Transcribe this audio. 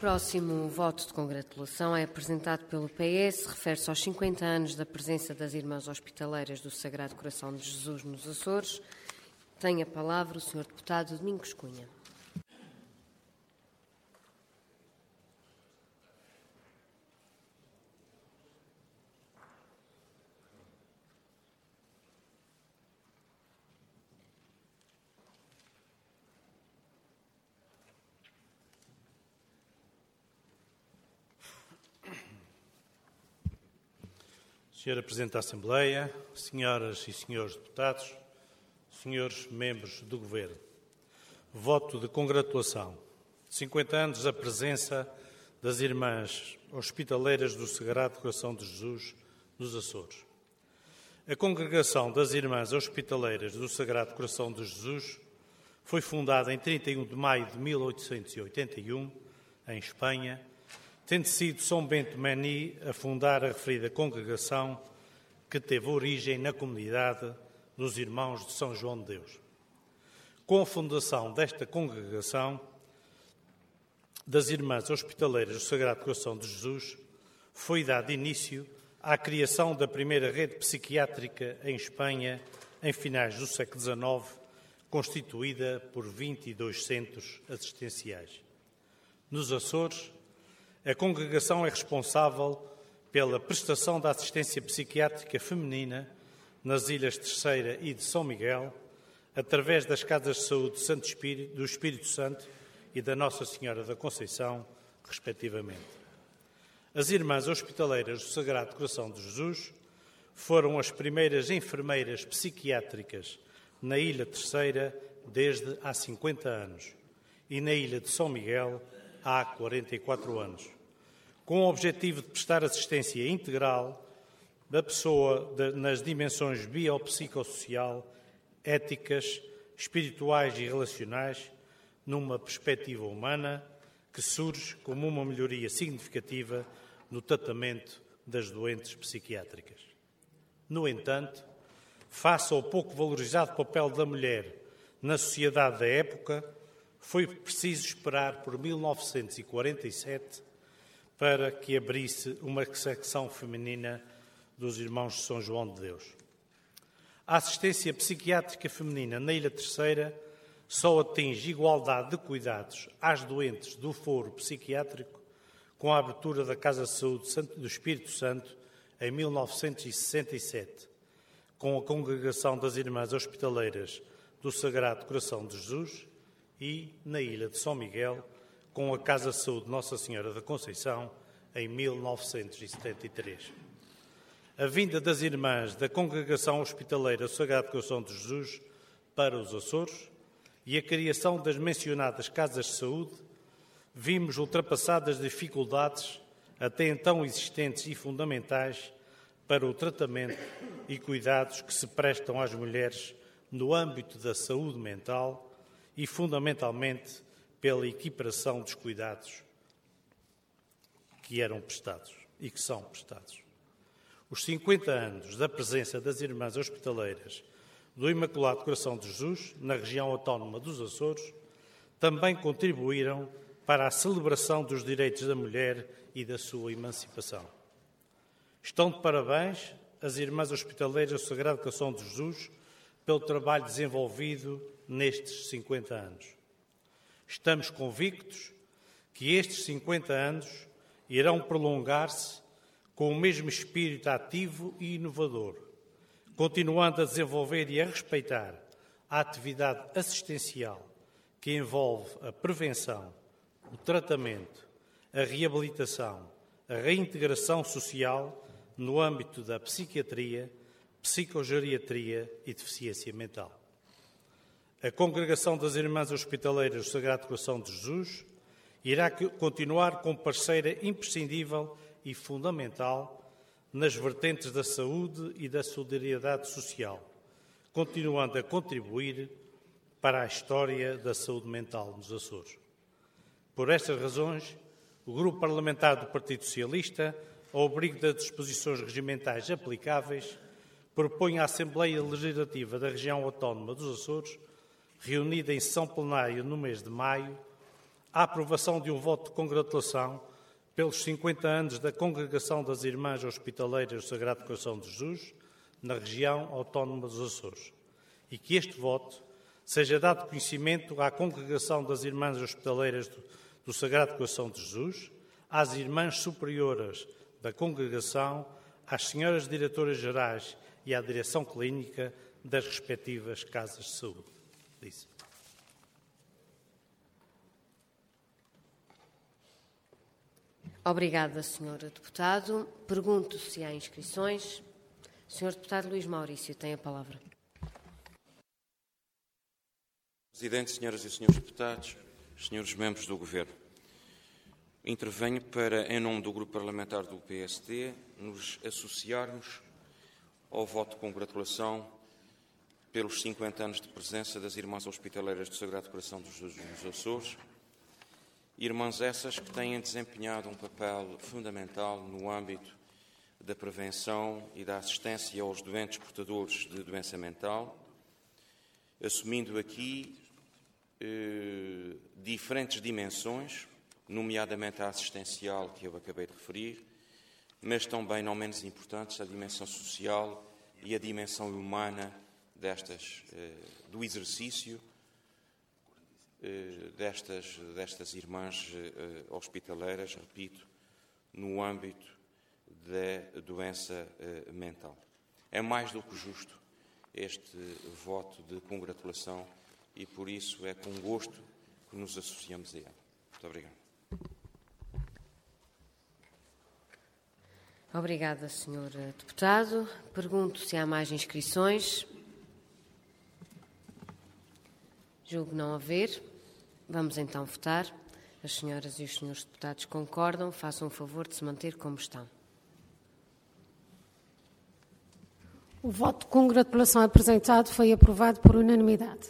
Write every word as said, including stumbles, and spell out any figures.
Próximo voto de congratulação é apresentado pelo P S, refere-se aos cinquenta anos da presença das Irmãs Hospitaleiras do Sagrado Coração de Jesus nos Açores. Tem a palavra o senhor Deputado Domingos Cunha. Senhora Presidente da Assembleia, senhoras e senhores deputados, senhores membros do Governo, voto de congratulação. cinquenta anos da presença das Irmãs Hospitaleiras do Sagrado Coração de Jesus nos Açores. A Congregação das Irmãs Hospitaleiras do Sagrado Coração de Jesus foi fundada em trinta e um de maio de mil oitocentos e oitenta e um, em Espanha, tendo sido São Bento Meni a fundar a referida congregação, que teve origem na comunidade dos Irmãos de São João de Deus. Com a fundação desta congregação, das Irmãs Hospitaleiras do Sagrado Coração de Jesus, foi dado início à criação da primeira rede psiquiátrica em Espanha, em finais do século dezenove, constituída por vinte e dois centros assistenciais. Nos Açores, a congregação é responsável pela prestação da assistência psiquiátrica feminina nas Ilhas Terceira e de São Miguel, através das Casas de Saúde de Santo Espírito, do Espírito Santo e da Nossa Senhora da Conceição, respectivamente. As Irmãs Hospitaleiras do Sagrado Coração de Jesus foram as primeiras enfermeiras psiquiátricas na Ilha Terceira desde há cinquenta anos e na Ilha de São Miguel há quarenta e quatro anos, com o objetivo de prestar assistência integral da pessoa de, nas dimensões biopsicossocial, éticas, espirituais e relacionais, numa perspectiva humana que surge como uma melhoria significativa no tratamento das doentes psiquiátricas. No entanto, face ao pouco valorizado papel da mulher na sociedade da época, foi preciso esperar por mil novecentos e quarenta e sete para que abrisse uma secção feminina dos Irmãos de São João de Deus. A assistência psiquiátrica feminina na Ilha Terceira só atinge igualdade de cuidados às doentes do foro psiquiátrico com a abertura da Casa de Saúde do Espírito Santo em mil novecentos e sessenta e sete, com a Congregação das Irmãs Hospitaleiras do Sagrado Coração de Jesus e, na Ilha de São Miguel, com a Casa de Saúde Nossa Senhora da Conceição, em mil novecentos e setenta e três. A vinda das Irmãs da Congregação Hospitaleira do Sagrado Coração de Jesus para os Açores e a criação das mencionadas Casas de Saúde, vimos ultrapassadas dificuldades até então existentes e fundamentais para o tratamento e cuidados que se prestam às mulheres no âmbito da saúde mental e, fundamentalmente, pela equiparação dos cuidados que eram prestados e que são prestados. Os cinquenta anos da presença das Irmãs Hospitaleiras do Imaculado Coração de Jesus na região autónoma dos Açores também contribuíram para a celebração dos direitos da mulher e da sua emancipação. Estão de parabéns as Irmãs Hospitaleiras do Sagrado Coração de Jesus pelo trabalho desenvolvido nestes cinquenta anos. Estamos convictos que estes cinquenta anos irão prolongar-se com o mesmo espírito ativo e inovador, continuando a desenvolver e a respeitar a atividade assistencial que envolve a prevenção, o tratamento, a reabilitação, a reintegração social no âmbito da psiquiatria, psicogeriatria e deficiência mental. A Congregação das Irmãs Hospitaleiras do Sagrado Coração de Jesus irá continuar como parceira imprescindível e fundamental nas vertentes da saúde e da solidariedade social, continuando a contribuir para a história da saúde mental nos Açores. Por estas razões, o Grupo Parlamentar do Partido Socialista, ao abrigo das disposições regimentais aplicáveis, propõe à Assembleia Legislativa da Região Autónoma dos Açores, reunida em sessão plenária no mês de maio, a aprovação de um voto de congratulação pelos cinquenta anos da Congregação das Irmãs Hospitaleiras do Sagrado Coração de Jesus na região autónoma dos Açores e que este voto seja dado conhecimento à Congregação das Irmãs Hospitaleiras do, do Sagrado Coração de Jesus, às Irmãs Superioras da Congregação, às Senhoras Diretoras Gerais e à Direção Clínica das respectivas Casas de Saúde. Disse. Obrigada, senhora Deputado. Pergunto se há inscrições. senhor Deputado Luís Maurício tem a palavra. Presidente, senhoras e senhores deputados, senhores membros do Governo, intervenho para, em nome do Grupo Parlamentar do P S D, nos associarmos ao voto de congratulação pelos cinquenta anos de presença das Irmãs Hospitaleiras do Sagrado Coração de Jesus nos Açores, irmãs essas que têm desempenhado um papel fundamental no âmbito da prevenção e da assistência aos doentes portadores de doença mental, assumindo aqui eh, diferentes dimensões, nomeadamente a assistencial que eu acabei de referir, mas também, não menos importantes, a dimensão social e a dimensão humana destas, eh, do exercício eh, destas, destas irmãs eh, hospitaleiras, repito, no âmbito da doença eh, mental. É mais do que justo este voto de congratulação e, por isso, é com gosto que nos associamos a ele. Muito obrigado. Obrigada, senhor Deputado. Pergunto se há mais inscrições. Julgo não haver. Vamos então votar. As senhoras e os senhores deputados concordam. Façam o favor de se manter como estão. O voto de congratulação apresentado foi aprovado por unanimidade.